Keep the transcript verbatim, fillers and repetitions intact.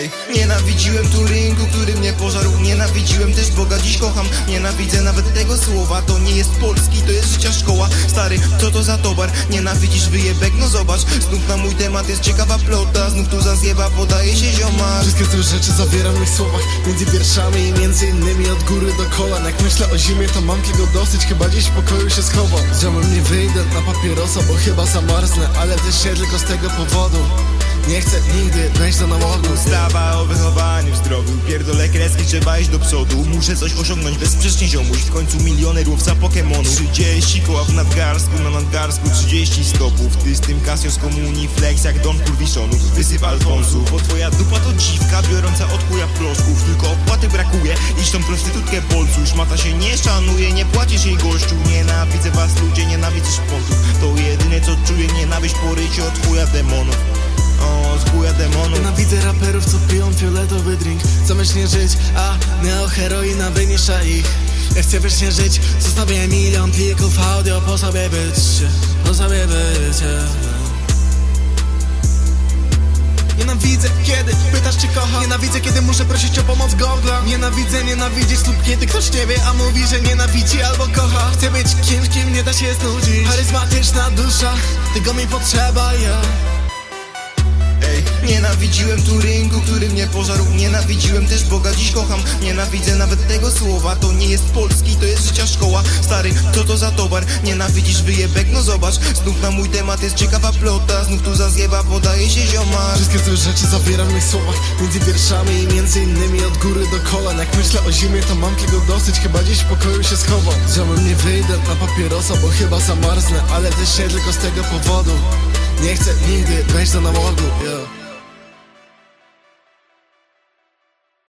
Ej, nienawidziłem touringu, który mnie pożarł. Nienawidziłem też Boga, dziś kocham. Nienawidzę nawet tego słowa, to nie jest polski, to jest życia szkoła. Stary, co to za towar? Nienawidzisz wyjebek, no zobacz. Znów na mój temat jest ciekawa plota. Znów tu za zjeba podaje się ziomar. Wszystkie te rzeczy zawieram w mych słowach, między wierszami i między innymi od góry do kolan. Jak myślę o zimie, to mam tego dosyć, chyba gdzieś w pokoju się schowam. Z ziomem nie wyjdę na papierosa, bo chyba zamarznę, ale też się tylko z tego powodu nie chcę nigdy wejść do nałogu. Ustawa o wychowaniu zdrowiu, pierdolę kreski, trzeba iść do przodu. Muszę coś osiągnąć bezsprzecznie, ziomuś. W końcu milioner łowca Pokemonu. Trzydzieści koła w nadgarstku, na nadgarstku trzydzieści stopów. Ty z tym Casio z komunii, flex jak Don Kurwiszonów. Wysyp Alfonsów, bo twoja dupa to dziwka biorąca od chuja proszków. Tylko opłaty brakuje, iść tą prostytutkę polcu. Szmata się nie szanuje, nie płacisz jej gościu. Nienawidzę was ludzie, nienawidzisz pontów. To jedyne co czuję, nienawiść porycie od chuja demonów. O, z chuja demonów. Nienawidzę raperów, co piją fioletowy drink. Zamyślnie żyć, a neoheroina wyniszcza ich. Ja chcę wiecznie żyć, zostawię milion plików audio po sobie być, po sobie być. Nienawidzę, kiedy pytasz czy kocham. Nienawidzę, kiedy muszę prosić o pomoc Google'a. Nienawidzę nienawidzieć lub kiedy ktoś nie wie, a mówi, że nienawidzi albo kocha. Chcę być kimś, kim nie da się znudzić. Charyzmatyczna dusza, tego mi potrzeba, yeah. Ej, nienawidziłem touringu, który mnie pożarł. Nienawidziłem też Boga, dziś kocham. Nienawidzę nawet tego słowa, to nie jest polski, to jest życia szkoła. Stary, co to za towar? Nienawidzisz wyjebek, no zobacz. Znów na mój temat jest ciekawa plota. Znów tu za zjeba podaje się ziomar. Wszystkie te rzeczy zawieram w mych słowach, między wierszami i między innymi od góry do kolan. Jak myślę o zimie, to mam tego dosyć, chyba gdzieś w pokoju się schowam. Z ziomem nie wyjdę na papierosa, bo chyba zamarznę, ale też się tylko z tego powodu nie chcę nigdy wejść do nałogu, yeah.